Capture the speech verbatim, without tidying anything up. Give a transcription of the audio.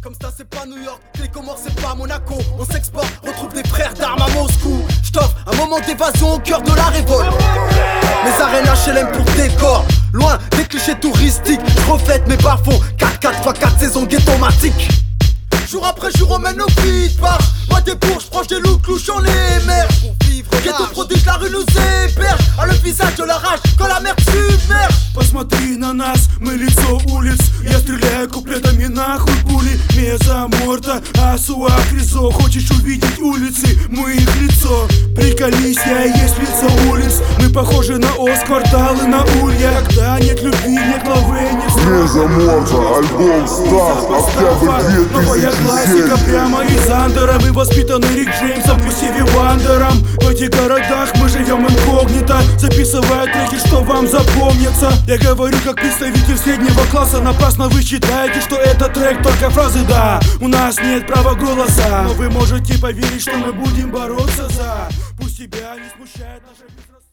Comme ça c'est pas New York, les Comores c'est pas Monaco. On s'exporte, retrouve des frères d'armes à Moscou. J't'offre un moment d'évasion au cœur de la révolte. Mes arènes H L M pour décor, loin des clichés touristiques. J'reflète mes bas-fonds, quatre quatre fois quatre saisons ghettomatiques. Jour après jour on mène nos vies de barge. Moi des bourges, proche des loups, clouches on émerge. Ghetto prodige, la rue nous héberge. A le visage de la rage quand la merde submerge. Посмотри на нас, мы лицо улиц. Я стреляю куплетами нахуй пули. Мезоморта, Асуа, Кризо. Хочешь увидеть улицы, мы их лицо. Приколись, я и есть лицо улиц. Мы похожи на Ос, кварталы, на Улья. Когда нет любви, нет лавы, нет Мезоморта, альбом Старт, октябрь две новая тысячи классика семь. прямо из Андера. Мы воспитаны Рик Джеймсом и Стиви Вандером. В этих городах мы живем инкогнито, записывая треки, что вам запомнится. Я говорю как представитель среднего класса. Напрасно вы считаете, что этот трек только фразы. Да, у нас нет права голоса, но вы можете поверить, что мы будем бороться за. Пусть тебя не смущает наша безрассудность.